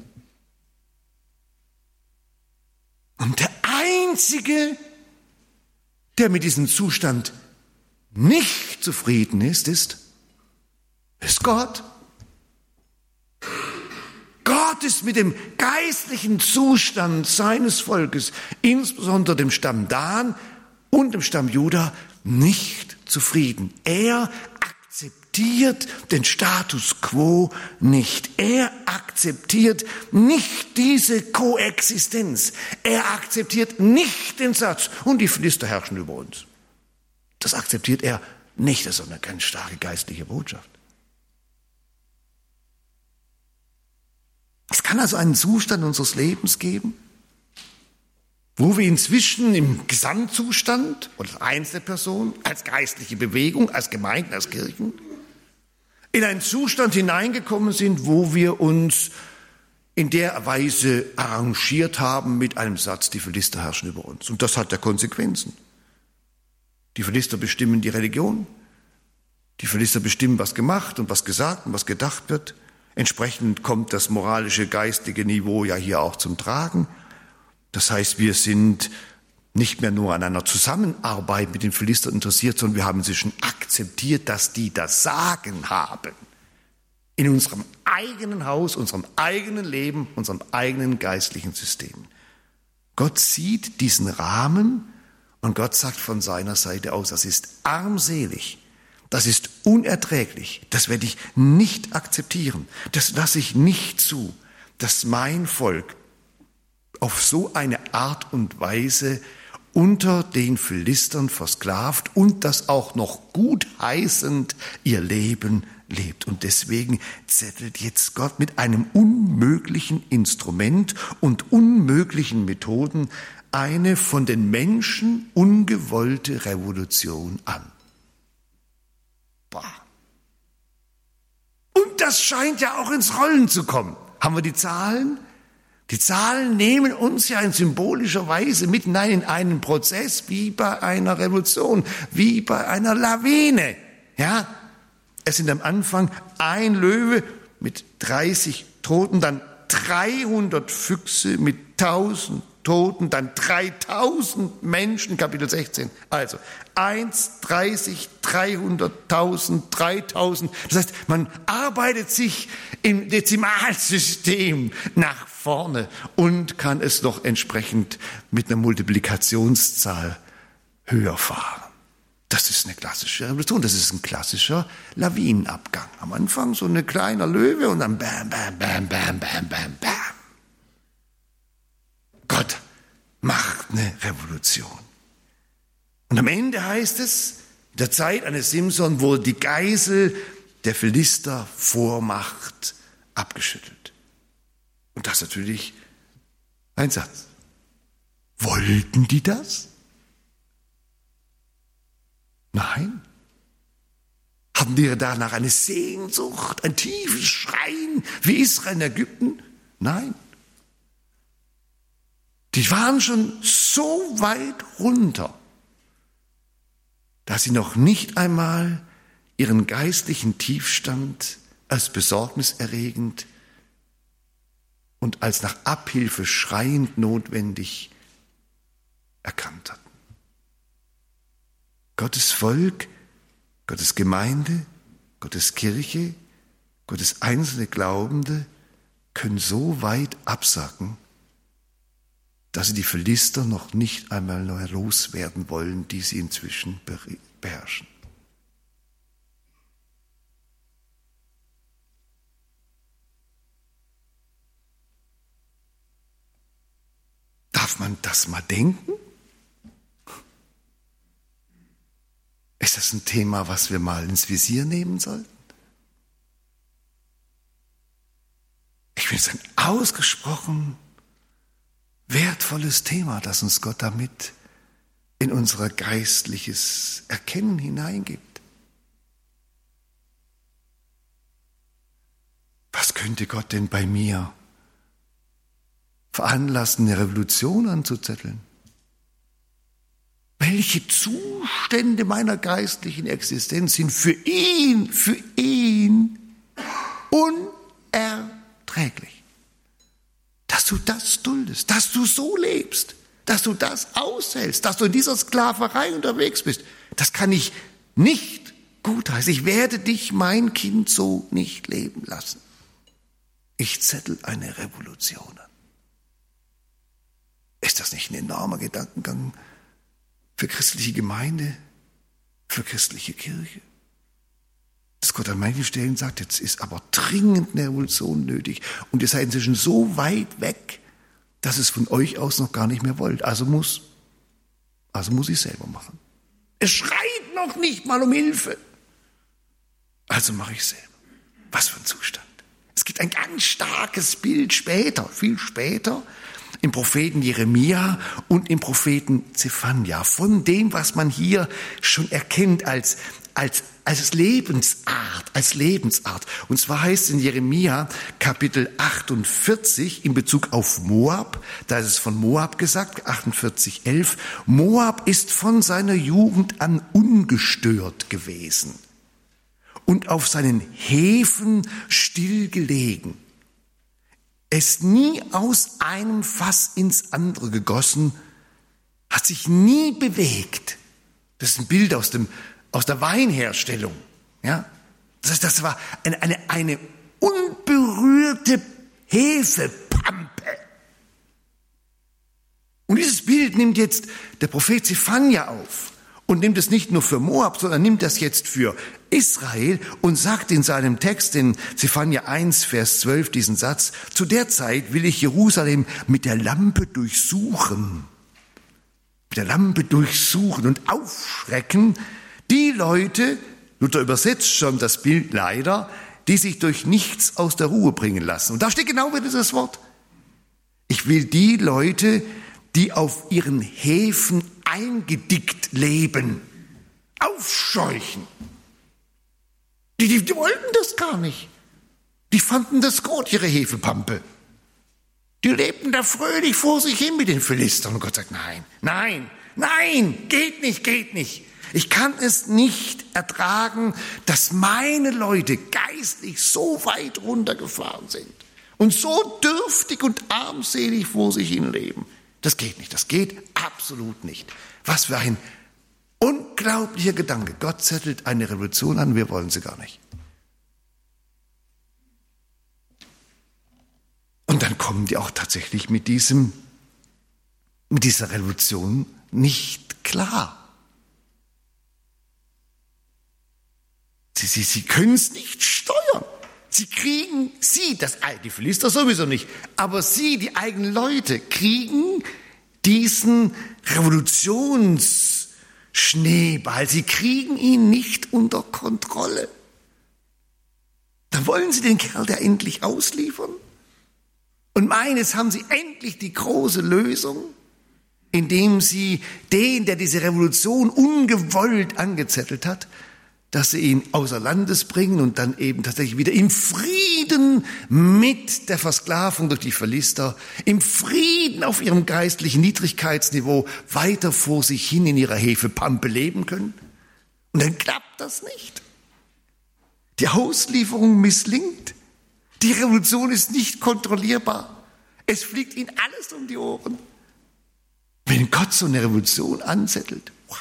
Und der Einzige, der mit diesem Zustand nicht zufrieden ist, ist, ist Gott. Gott ist mit dem geistlichen Zustand seines Volkes, insbesondere dem Stamm Dan und dem Stamm Juda, nicht zufrieden. Er akzeptiert den Status quo nicht. Er akzeptiert nicht diese Koexistenz. Er akzeptiert nicht den Satz, und die Philister herrschen über uns. Das akzeptiert er nicht. Das ist eine ganz starke geistliche Botschaft. Es kann also einen Zustand unseres Lebens geben, wo wir inzwischen im Gesamtzustand oder als Einzelperson, als geistliche Bewegung, als Gemeinden, als Kirchen in einen Zustand hineingekommen sind, wo wir uns in der Weise arrangiert haben mit einem Satz, die Philister herrschen über uns. Und das hat ja Konsequenzen. Die Philister bestimmen die Religion. Die Philister bestimmen, was gemacht und was gesagt und was gedacht wird. Entsprechend kommt das moralische, geistige Niveau ja hier auch zum Tragen. Das heißt, wir sind nicht mehr nur an einer Zusammenarbeit mit den Philistern interessiert, sondern wir haben inzwischen akzeptiert, dass die das Sagen haben. In unserem eigenen Haus, unserem eigenen Leben, unserem eigenen geistlichen System. Gott sieht diesen Rahmen und Gott sagt von seiner Seite aus, das ist armselig, das ist unerträglich, das werde ich nicht akzeptieren, das lasse ich nicht zu, dass mein Volk auf so eine Art und Weise unter den Philistern versklavt und das auch noch gutheißend ihr Leben lebt. Und deswegen zettelt jetzt Gott mit einem unmöglichen Instrument und unmöglichen Methoden eine von den Menschen ungewollte Revolution an. Boah. Und das scheint ja auch ins Rollen zu kommen. Haben wir die Zahlen? Die Zahlen nehmen uns ja in symbolischer Weise mit hinein in einen Prozess wie bei einer Revolution, wie bei einer Lawine. Ja, es sind am Anfang ein Löwe mit dreißig Toten, dann dreihundert Füchse mit tausend Toten, dann dreitausend Menschen, Kapitel sechzehn. Also eins, dreißig, dreihunderttausend, dreitausend. Das heißt, man arbeitet sich im Dezimalsystem nach vorne und kann es noch entsprechend mit einer Multiplikationszahl höher fahren. Das ist eine klassische Revolution, das ist ein klassischer Lawinenabgang. Am Anfang so ein kleiner Löwe und dann bam, bam, bam, bam, bam, bam, bam. Gott macht eine Revolution. Und am Ende heißt es, in der Zeit eines Simson wurde die Geisel der Philister Vormacht abgeschüttelt. Und das ist natürlich ein Satz. Wollten die das? Nein. Hatten die danach eine Sehnsucht, ein tiefes Schreien wie Israel in Ägypten? Nein. Die waren schon so weit runter, dass sie noch nicht einmal ihren geistlichen Tiefstand als besorgniserregend und als nach Abhilfe schreiend notwendig erkannt hatten. Gottes Volk, Gottes Gemeinde, Gottes Kirche, Gottes einzelne Glaubende können so weit absacken, dass sie die Philister noch nicht einmal loswerden wollen, die sie inzwischen beherrschen. Darf man das mal denken? Ist das ein Thema, was wir mal ins Visier nehmen sollten? Ich finde es ein ausgesprochen wertvolles Thema, das uns Gott damit in unser geistliches Erkennen hineingibt. Was könnte Gott denn bei mir veranlassen, eine Revolution anzuzetteln? Welche Zustände meiner geistlichen Existenz sind für ihn, für ihn unerträglich? Dass du das duldest, dass du so lebst, dass du das aushältst, dass du in dieser Sklaverei unterwegs bist, das kann ich nicht gutheißen. Ich werde dich, mein Kind, so nicht leben lassen. Ich zettel eine Revolution an. Ist das nicht ein enormer Gedankengang für christliche Gemeinde, für christliche Kirche? Dass Gott an manchen Stellen sagt, jetzt ist aber dringend eine Revolution nötig und ihr seid inzwischen so weit weg, dass es von euch aus noch gar nicht mehr wollt. Also muss, also muss ich selber machen. Es schreit noch nicht mal um Hilfe. Also mache ich selber. Was für ein Zustand. Es gibt ein ganz starkes Bild später, viel später, im Propheten Jeremia und im Propheten Zephania. Von dem, was man hier schon erkennt als, als, als Lebensart, als Lebensart. Und zwar heißt es in Jeremia Kapitel achtundvierzig in Bezug auf Moab, da ist es von Moab gesagt, achtundvierzig, elf, Moab ist von seiner Jugend an ungestört gewesen und auf seinen Häfen stillgelegen. Es nie aus einem Fass ins andere gegossen, hat sich nie bewegt. Das ist ein Bild aus dem, aus der Weinherstellung. Ja? Das heißt, das war eine, eine, eine unberührte Hefepampe. Und dieses Bild nimmt jetzt der Prophet Zephania auf und nimmt es nicht nur für Moab, sondern nimmt das jetzt für Israel und sagt in seinem Text in Zephania eins, Vers zwölf diesen Satz: Zu der Zeit will ich Jerusalem mit der Lampe durchsuchen, mit der Lampe durchsuchen und aufschrecken die Leute, Luther übersetzt schon das Bild leider, die sich durch nichts aus der Ruhe bringen lassen. Und da steht genau wieder das Wort. Ich will die Leute, die auf ihren Häfen eingedickt leben, aufscheuchen. Die, die, die wollten das gar nicht. Die fanden das gut, ihre Hefepampe. Die lebten da fröhlich vor sich hin mit den Philistern. Und Gott sagt, nein, nein, nein, geht nicht, geht nicht. Ich kann es nicht ertragen, dass meine Leute geistlich so weit runtergefahren sind und so dürftig und armselig vor sich hin leben. Das geht nicht, das geht absolut nicht. Was für ein unglaublicher Gedanke. Gott zettelt eine Revolution an, wir wollen sie gar nicht. Und dann kommen die auch tatsächlich mit diesem, mit dieser Revolution nicht klar. Sie, sie, sie können es nicht steuern. Sie kriegen, sie, das, die Philister sowieso nicht, aber sie, die eigenen Leute, kriegen diesen Revolutionsschneeball. Sie kriegen ihn nicht unter Kontrolle. Dann wollen sie den Kerl da endlich ausliefern und meinen, jetzt haben sie endlich die große Lösung, indem sie den, der diese Revolution ungewollt angezettelt hat, dass sie ihn außer Landes bringen und dann eben tatsächlich wieder im Frieden mit der Versklavung durch die Philister, im Frieden auf ihrem geistlichen Niedrigkeitsniveau weiter vor sich hin in ihrer Hefepampe leben können. Und dann klappt das nicht. Die Auslieferung misslingt. Die Revolution ist nicht kontrollierbar. Es fliegt ihnen alles um die Ohren. Wenn Gott so eine Revolution anzettelt, wow.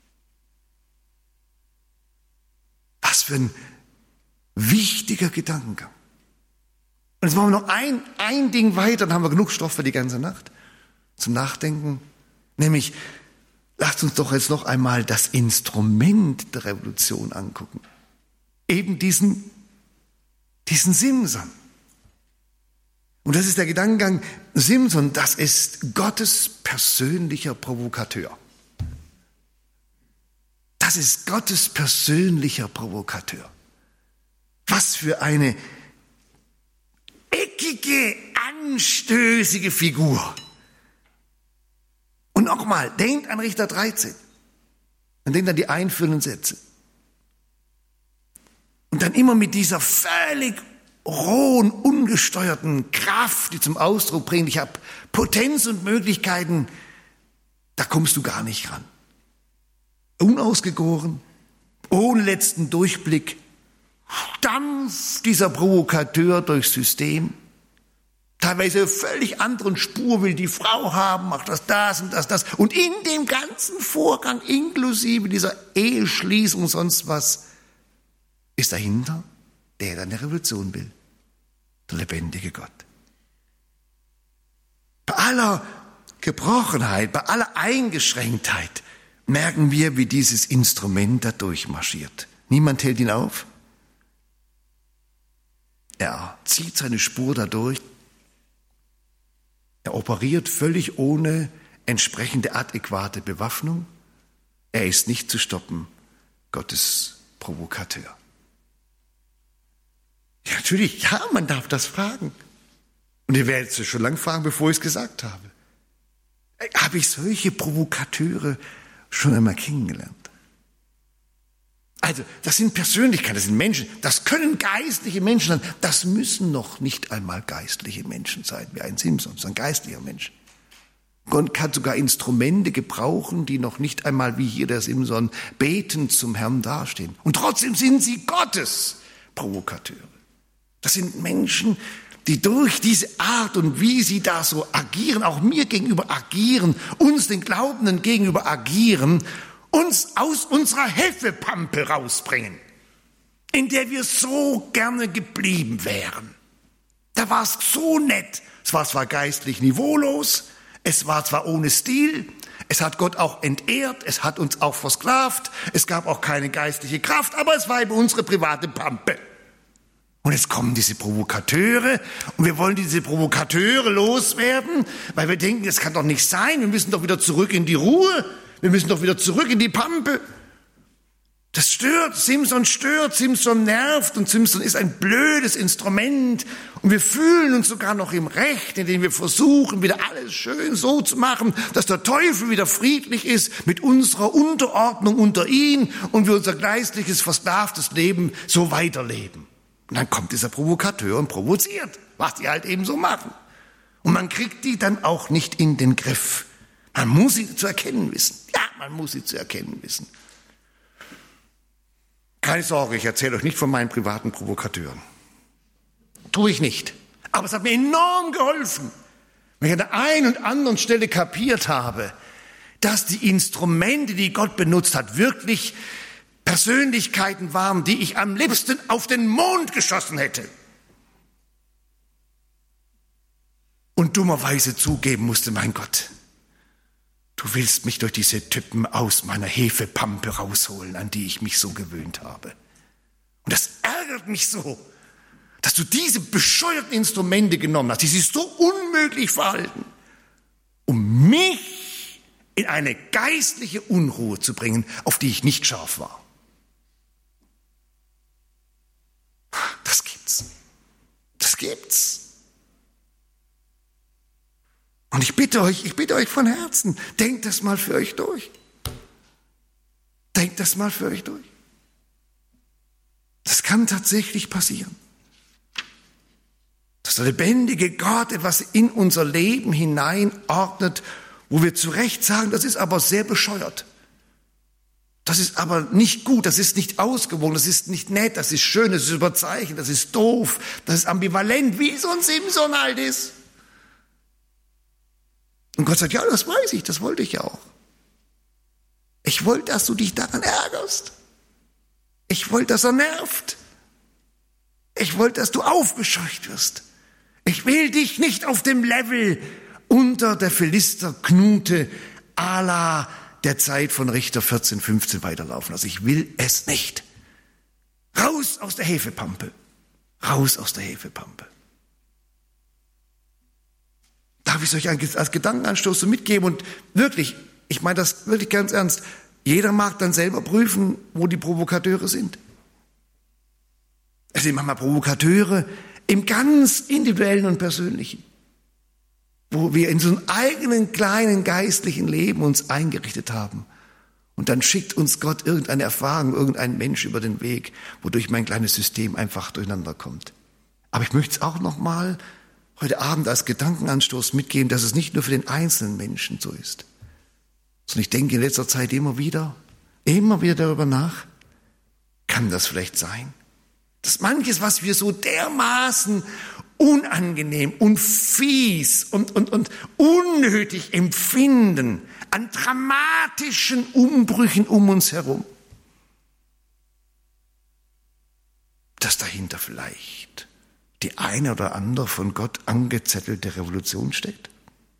Was für ein wichtiger Gedankengang. Und jetzt machen wir noch ein, ein Ding weiter, dann haben wir genug Stoff für die ganze Nacht zum Nachdenken. Nämlich, lasst uns doch jetzt noch einmal das Instrument der Revolution angucken. Eben diesen, diesen Simson. Und das ist der Gedankengang, Simson, das ist Gottes persönlicher Provokateur. Das ist Gottes persönlicher Provokateur. Was für eine eckige, anstößige Figur. Und nochmal, denkt an Richter dreizehn. Und denkt an die einführenden Sätze. Und dann immer mit dieser völlig rohen, ungesteuerten Kraft, die zum Ausdruck bringt, ich habe Potenz und Möglichkeiten, da kommst du gar nicht ran. Unausgegoren, ohne letzten Durchblick, dampft dieser Provokateur durchs System, teilweise völlig anderen Spur, will die Frau haben, macht das, das und das, das. Und in dem ganzen Vorgang, inklusive dieser Eheschließung und sonst was, ist dahinter der, der eine Revolution will, der lebendige Gott. Bei aller Gebrochenheit, bei aller Eingeschränktheit merken wir, wie dieses Instrument da durchmarschiert. Niemand hält ihn auf. Er zieht seine Spur dadurch. Er operiert völlig ohne entsprechende adäquate Bewaffnung. Er ist nicht zu stoppen. Gottes Provokateur. Ja, natürlich, ja, man darf das fragen. Und ihr werdet es schon lange fragen, bevor ich es gesagt habe. Habe ich solche Provokateure schon einmal kennengelernt? Also, das sind Persönlichkeiten, das sind Menschen, das können geistliche Menschen sein. Das müssen noch nicht einmal geistliche Menschen sein, wie ein Simson, das ist ein geistlicher Mensch. Gott kann sogar Instrumente gebrauchen, die noch nicht einmal, wie hier der Simson, betend zum Herrn dastehen. Und trotzdem sind sie Gottes Provokateure. Das sind Menschen, die durch diese Art und wie sie da so agieren, auch mir gegenüber agieren, uns den Glaubenden gegenüber agieren, uns aus unserer Hefepampe rausbringen, in der wir so gerne geblieben wären. Da war es so nett. Es war zwar geistlich niveaulos, es war zwar ohne Stil, es hat Gott auch entehrt, es hat uns auch versklavt, es gab auch keine geistliche Kraft, aber es war eben unsere private Pampe. Und jetzt kommen diese Provokateure und wir wollen diese Provokateure loswerden, weil wir denken, das kann doch nicht sein, wir müssen doch wieder zurück in die Ruhe. Wir müssen doch wieder zurück in die Pampe. Das stört, Simson stört, Simson nervt und Simson ist ein blödes Instrument. Und wir fühlen uns sogar noch im Recht, indem wir versuchen, wieder alles schön so zu machen, dass der Teufel wieder friedlich ist mit unserer Unterordnung unter ihn und wir unser geistliches, versklavtes Leben so weiterleben. Und dann kommt dieser Provokateur und provoziert, was die halt eben so machen. Und man kriegt die dann auch nicht in den Griff. Man muss sie zu erkennen wissen. Ja, man muss sie zu erkennen wissen. Keine Sorge, ich erzähle euch nicht von meinen privaten Provokateuren. Tue ich nicht. Aber es hat mir enorm geholfen, wenn ich an der einen und anderen Stelle kapiert habe, dass die Instrumente, die Gott benutzt hat, wirklich Persönlichkeiten waren, die ich am liebsten auf den Mond geschossen hätte. Und dummerweise zugeben musste, mein Gott, du willst mich durch diese Typen aus meiner Hefepampe rausholen, an die ich mich so gewöhnt habe. Und das ärgert mich so, dass du diese bescheuerten Instrumente genommen hast, die sich so unmöglich verhalten, um mich in eine geistliche Unruhe zu bringen, auf die ich nicht scharf war. Das gibt's. Das gibt's. Und ich bitte euch, ich bitte euch von Herzen, denkt das mal für euch durch. Denkt das mal für euch durch. Das kann tatsächlich passieren. Dass der lebendige Gott etwas in unser Leben hineinordnet, wo wir zu Recht sagen, das ist aber sehr bescheuert. Das ist aber nicht gut, das ist nicht ausgewogen, das ist nicht nett, das ist schön, das ist überzeichnet, das ist doof, das ist ambivalent, wie so ein Simson halt ist. Und Gott sagt, ja, das weiß ich, das wollte ich ja auch. Ich wollte, dass du dich daran ärgerst. Ich wollte, dass er nervt. Ich wollte, dass du aufgescheucht wirst. Ich will dich nicht auf dem Level unter der Philister-Knute à la der Zeit von Richter vierzehn, fünfzehn weiterlaufen. Also ich will es nicht. Raus aus der Hefepampe. Raus aus der Hefepampe. Darf ich es euch als Gedankenanstoß so mitgeben? Und wirklich, ich meine das wirklich ganz ernst, jeder mag dann selber prüfen, wo die Provokateure sind. Es sind manchmal Provokateure im ganz individuellen und persönlichen, wo wir in so einem eigenen kleinen geistlichen Leben uns eingerichtet haben. Und dann schickt uns Gott irgendeine Erfahrung, irgendein Mensch über den Weg, wodurch mein kleines System einfach durcheinander kommt. Aber ich möchte es auch noch mal heute Abend als Gedankenanstoß mitgeben, dass es nicht nur für den einzelnen Menschen so ist. Sondern ich denke in letzter Zeit immer wieder, immer wieder darüber nach, kann das vielleicht sein? Dass manches, was wir so dermaßen unangenehm und fies und, und, und unnötig empfinden, an dramatischen Umbrüchen um uns herum, dass dahinter vielleicht die eine oder andere von Gott angezettelte Revolution steckt?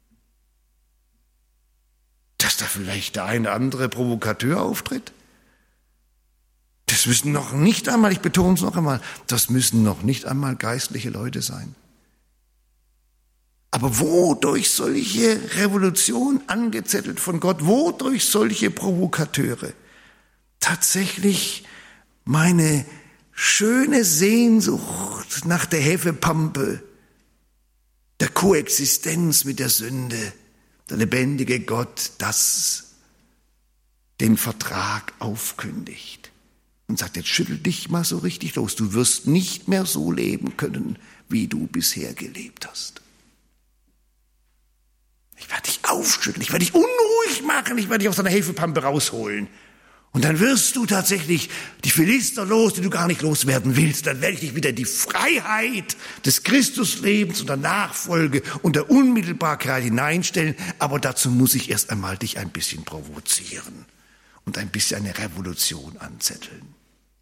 Dass da vielleicht der eine oder andere Provokateur auftritt? Das müssen noch nicht einmal, ich betone es noch einmal, das müssen noch nicht einmal geistliche Leute sein. Aber wodurch solche Revolutionen angezettelt von Gott, wodurch solche Provokateure tatsächlich meine schöne Sehnsucht nach der Hefepampe der Koexistenz mit der Sünde, der lebendige Gott das den Vertrag aufkündigt und sagt, jetzt schüttel dich mal so richtig los. Du wirst nicht mehr so leben können, wie du bisher gelebt hast. Ich werde dich aufschütteln, ich werde dich unruhig machen, ich werde dich aus deiner Hefepampe rausholen. Und dann wirst du tatsächlich die Philister los, die du gar nicht loswerden willst. Dann werde ich dich wieder in die Freiheit des Christuslebens und der Nachfolge und der Unmittelbarkeit hineinstellen. Aber dazu muss ich erst einmal dich ein bisschen provozieren und ein bisschen eine Revolution anzetteln.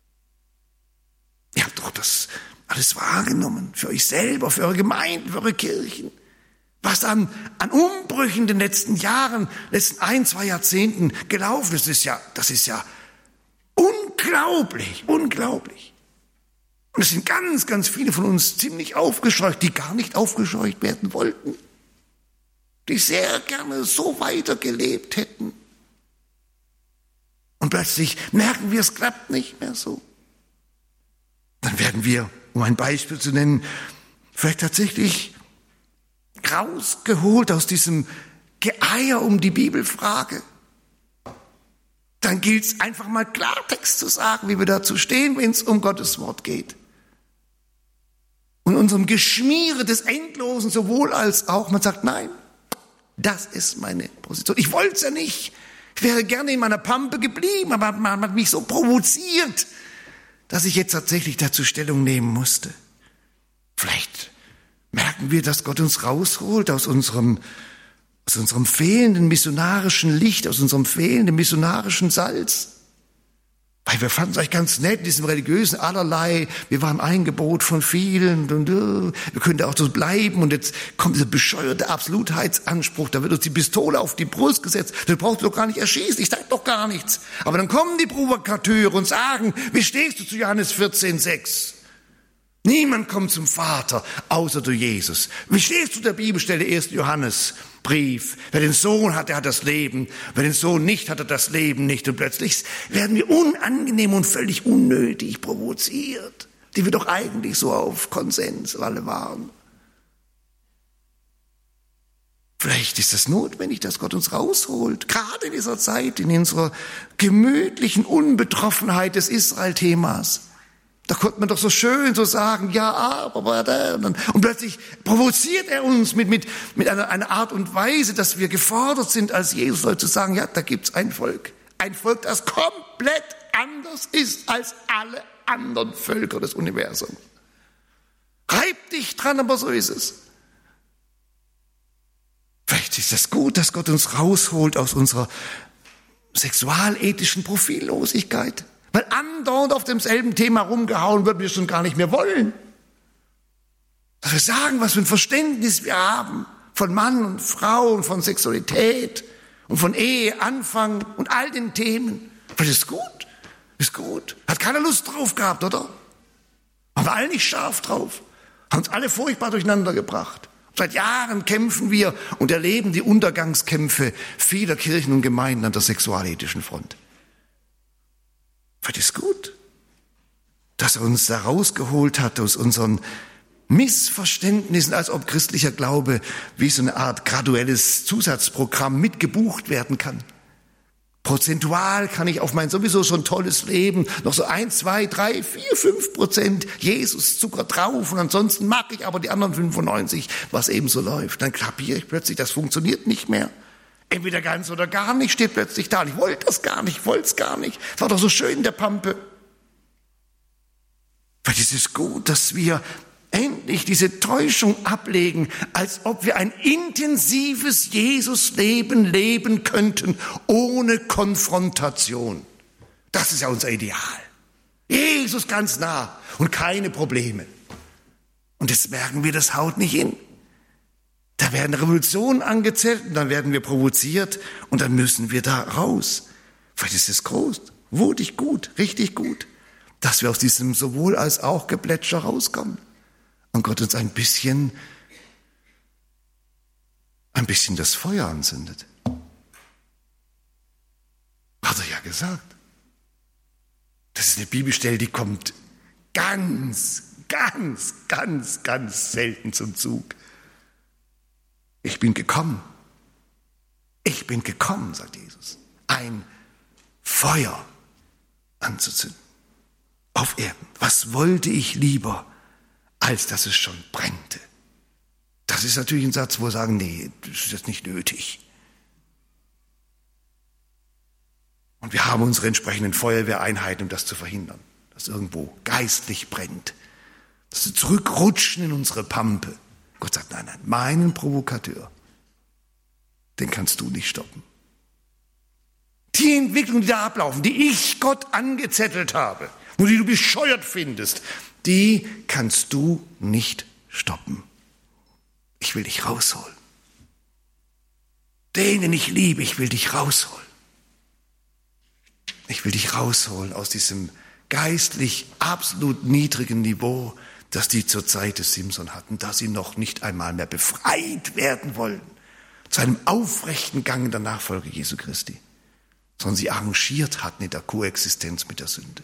Ihr habt doch das alles wahrgenommen, für euch selber, für eure Gemeinden, für eure Kirchen. Was an, an Umbrüchen in den letzten Jahren, letzten ein, zwei Jahrzehnten gelaufen ist, ist ja, das ist ja unglaublich, unglaublich. Und es sind ganz, ganz viele von uns ziemlich aufgescheucht, die gar nicht aufgescheucht werden wollten, die sehr gerne so weitergelebt hätten. Und plötzlich merken wir, es klappt nicht mehr so. Dann werden wir, um ein Beispiel zu nennen, vielleicht tatsächlich rausgeholt aus diesem Geeier um die Bibelfrage. Dann gilt es einfach mal Klartext zu sagen, wie wir dazu stehen, wenn es um Gottes Wort geht. Und unserem Geschmiere des Endlosen sowohl als auch, man sagt, nein, das ist meine Position. Ich wollte es ja nicht. Ich wäre gerne in meiner Pampe geblieben, aber man hat mich so provoziert, dass ich jetzt tatsächlich dazu Stellung nehmen musste. Vielleicht merken wir, dass Gott uns rausholt aus unserem, aus unserem fehlenden missionarischen Licht, aus unserem fehlenden missionarischen Salz. Weil wir fanden es eigentlich ganz nett, in diesem religiösen Allerlei. Wir waren ein Gebot von vielen und uh, wir können da auch so bleiben. Und jetzt kommt dieser bescheuerte Absolutheitsanspruch. Da wird uns die Pistole auf die Brust gesetzt. Du brauchst doch gar nicht erschießen. Ich sag doch gar nichts. Aber dann kommen die Provokateure und sagen, wie stehst du zu Johannes vierzehn sechs? Niemand kommt zum Vater, außer durch Jesus. Wie stehst du der Bibelstelle erster Johannesbrief? Wer den Sohn hat, der hat das Leben. Wer den Sohn nicht hat, er das Leben nicht. Und plötzlich werden wir unangenehm und völlig unnötig provoziert, die wir doch eigentlich so auf Konsens alle waren. Vielleicht ist es notwendig, dass Gott uns rausholt, gerade in dieser Zeit, in unserer gemütlichen Unbetroffenheit des Israel-Themas. Da konnte man doch so schön so sagen, ja, aber, aber, und plötzlich provoziert er uns mit, mit, mit einer, einer Art und Weise, dass wir gefordert sind, als Jesus Leute zu sagen, ja, da gibt's ein Volk. Ein Volk, das komplett anders ist als alle anderen Völker des Universums. Reib dich dran, aber so ist es. Vielleicht ist es gut, dass Gott uns rausholt aus unserer sexualethischen Profillosigkeit. Weil andauernd auf demselben Thema rumgehauen wird, wir schon gar nicht mehr wollen. Dass wir sagen, was für ein Verständnis wir haben von Mann und Frau und von Sexualität und von Ehe, Anfang und all den Themen. Das ist gut, ist gut. Hat keiner Lust drauf gehabt, oder? Waren wir alle nicht scharf drauf. Haben uns alle furchtbar durcheinander gebracht. Seit Jahren kämpfen wir und erleben die Untergangskämpfe vieler Kirchen und Gemeinden an der sexualethischen Front. Das ist gut, dass er uns da rausgeholt hat aus unseren Missverständnissen, als ob christlicher Glaube wie so eine Art graduelles Zusatzprogramm mitgebucht werden kann. Prozentual kann ich auf mein sowieso schon tolles Leben noch so ein, zwei, drei, vier, fünf Prozent Jesus Zucker drauf und ansonsten mag ich aber die anderen fünfundneunzig, was eben so läuft. Dann kapiere ich plötzlich, das funktioniert nicht mehr. Entweder ganz oder gar nicht, steht plötzlich da. Ich wollte das gar nicht, ich wollte es gar nicht. Es war doch so schön in der Pampe. Weil es ist gut, dass wir endlich diese Täuschung ablegen, als ob wir ein intensives Jesusleben leben könnten, ohne Konfrontation. Das ist ja unser Ideal. Jesus ganz nah und keine Probleme. Und jetzt merken wir, das haut nicht hin. Da werden Revolutionen angezettelt und dann werden wir provoziert und dann müssen wir da raus. Vielleicht ist es groß, wutig gut, richtig gut, dass wir aus diesem sowohl als auch Geplätscher rauskommen und Gott uns ein bisschen, ein bisschen das Feuer anzündet. Hat er ja gesagt. Das ist eine Bibelstelle, die kommt ganz, ganz, ganz, ganz selten zum Zug. Ich bin gekommen. Ich bin gekommen, sagt Jesus, ein Feuer anzuzünden auf Erden. Was wollte ich lieber, als dass es schon brennte? Das ist natürlich ein Satz, wo wir sagen, nee, das ist jetzt nicht nötig. Und wir haben unsere entsprechenden Feuerwehreinheiten, um das zu verhindern, dass irgendwo geistlich brennt, dass sie zurückrutschen in unsere Pampe. Gott sagt, nein, nein, meinen Provokateur, den kannst du nicht stoppen. Die Entwicklungen, die da ablaufen, die ich Gott angezettelt habe, wo die du bescheuert findest, die kannst du nicht stoppen. Ich will dich rausholen. Den, den ich liebe, ich will dich rausholen. Ich will dich rausholen aus diesem geistlich absolut niedrigen Niveau, das die zur Zeit des Simson hatten, da sie noch nicht einmal mehr befreit werden wollen zu einem aufrechten Gang in der Nachfolge Jesu Christi, sondern sie arrangiert hatten in der Koexistenz mit der Sünde.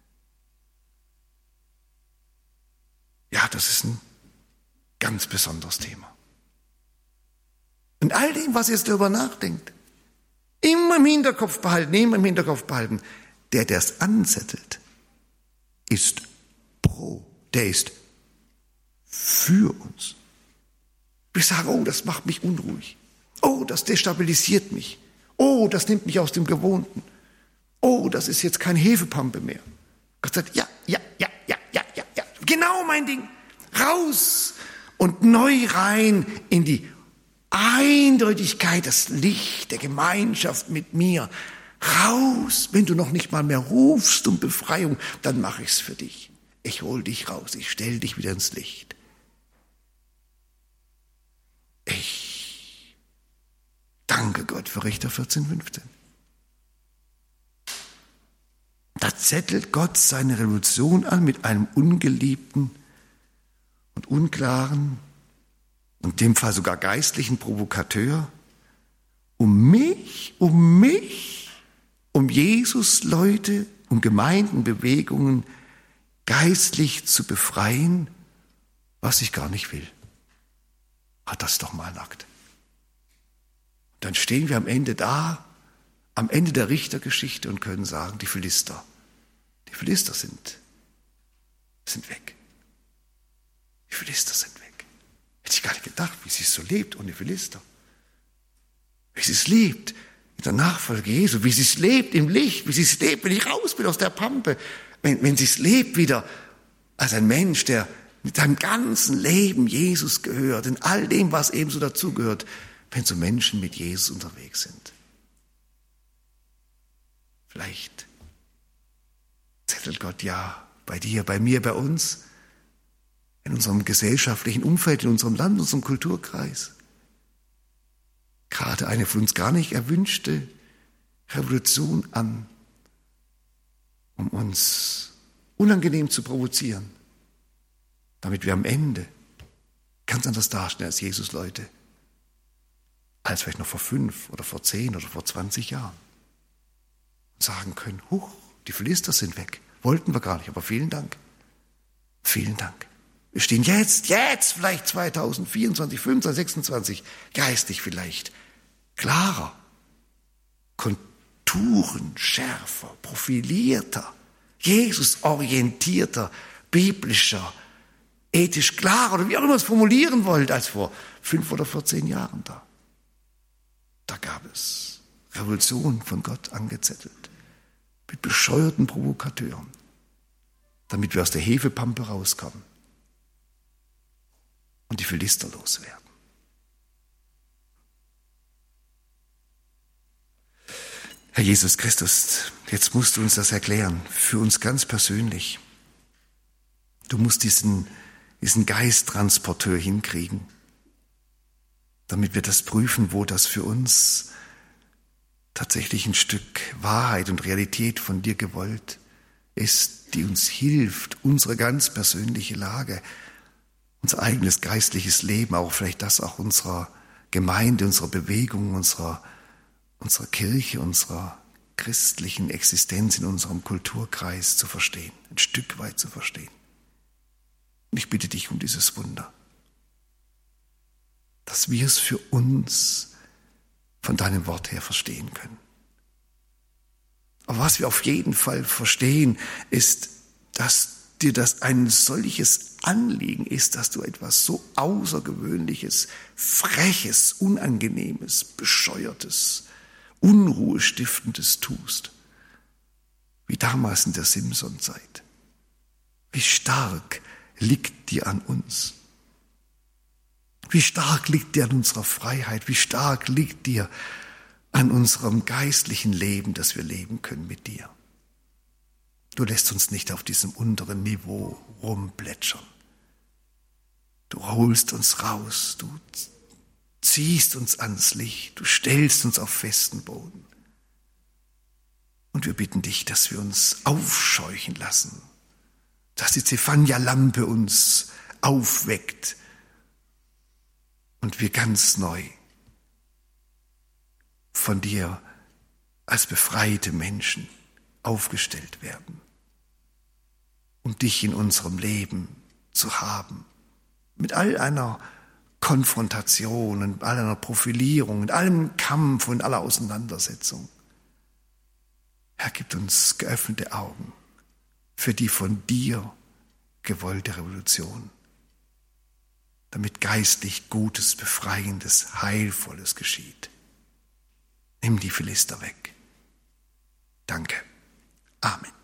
Ja, das ist ein ganz besonderes Thema. Und all dem, was ihr jetzt darüber nachdenkt, immer im Hinterkopf behalten, immer im Hinterkopf behalten, der, der es anzettelt, ist pro, der ist für uns. Wir sagen, oh, das macht mich unruhig. Oh, das destabilisiert mich. Oh, das nimmt mich aus dem Gewohnten. Oh, das ist jetzt keine Hefepampe mehr. Gott sagt, ja, ja, ja, ja, ja, ja, ja. Genau mein Ding. Raus und neu rein in die Eindeutigkeit, das Licht der Gemeinschaft mit mir. Raus, wenn du noch nicht mal mehr rufst um Befreiung, dann mache ich's für dich. Ich hol dich raus, ich stell dich wieder ins Licht. Ich danke Gott für Richter vierzehn, fünfzehn. Da zettelt Gott seine Revolution an mit einem ungeliebten und unklaren und in dem Fall sogar geistlichen Provokateur, um mich, um mich, um Jesus, Leute, um Gemeinden, Bewegungen geistlich zu befreien, was ich gar nicht will. Hat das doch mal nackt. Dann stehen wir am Ende da, am Ende der Richtergeschichte und können sagen, die Philister, die Philister sind, sind weg. Die Philister sind weg. Hätte ich gar nicht gedacht, wie sie es so lebt ohne Philister. Wie sie es lebt in der Nachfolge Jesu, wie sie es lebt im Licht, wie sie es lebt, wenn ich raus bin aus der Pampe, wenn, wenn sie es lebt wieder als ein Mensch, der mit seinem ganzen Leben Jesus gehört, in all dem, was ebenso dazugehört, wenn so Menschen mit Jesus unterwegs sind. Vielleicht zettelt Gott ja bei dir, bei mir, bei uns, in unserem gesellschaftlichen Umfeld, in unserem Land, in unserem Kulturkreis. Gerade eine von uns gar nicht erwünschte Revolution an, um uns unangenehm zu provozieren, damit wir am Ende ganz anders dastehen als Jesus, Leute, als vielleicht noch vor fünf oder vor zehn oder vor zwanzig Jahren. Und sagen können, huch, die Philister sind weg. Wollten wir gar nicht, aber vielen Dank. Vielen Dank. Wir stehen jetzt, jetzt vielleicht zweitausendvierundzwanzig, fünfundzwanzig, sechsundzwanzig, geistig vielleicht klarer, Konturen schärfer, profilierter, Jesus-orientierter, biblischer, ethisch klarer oder wie auch immer es formulieren wollt, als vor fünf oder vierzehn Jahren da. Da gab es Revolution von Gott angezettelt, mit bescheuerten Provokateuren, damit wir aus der Hefepampe rauskommen und die Philister loswerden. Herr Jesus Christus, jetzt musst du uns das erklären, für uns ganz persönlich. Du musst diesen, diesen Geisttransporteur hinkriegen, damit wir das prüfen, wo das für uns tatsächlich ein Stück Wahrheit und Realität von dir gewollt ist, die uns hilft, unsere ganz persönliche Lage, unser eigenes geistliches Leben, auch vielleicht das auch unserer Gemeinde, unserer Bewegung, unserer, unserer Kirche, unserer christlichen Existenz in unserem Kulturkreis zu verstehen, ein Stück weit zu verstehen. Und ich bitte dich um dieses Wunder, dass dass wir es für uns von deinem Wort her verstehen können. Aber was wir auf jeden Fall verstehen, ist, dass dir das ein solches Anliegen ist, dass du etwas so Außergewöhnliches, Freches, Unangenehmes, Bescheuertes, Unruhestiftendes tust, wie damals in der Simson-Zeit. Wie stark liegt dir an uns? Wie stark liegt dir an unserer Freiheit? Wie stark liegt dir an unserem geistlichen Leben, das wir leben können mit dir? Du lässt uns nicht auf diesem unteren Niveau rumplätschern. Du holst uns raus, du ziehst uns ans Licht, du stellst uns auf festen Boden. Und wir bitten dich, dass wir uns aufscheuchen lassen, dass die Zephania-Lampe uns aufweckt und wir ganz neu von dir als befreite Menschen aufgestellt werden, um dich in unserem Leben zu haben, mit all einer Konfrontation und all einer Profilierung, und allem Kampf und aller Auseinandersetzung. Herr, gib uns geöffnete Augen für die von dir gewollte Revolution, damit geistlich Gutes, Befreiendes, Heilvolles geschieht. Nimm die Philister weg. Danke. Amen.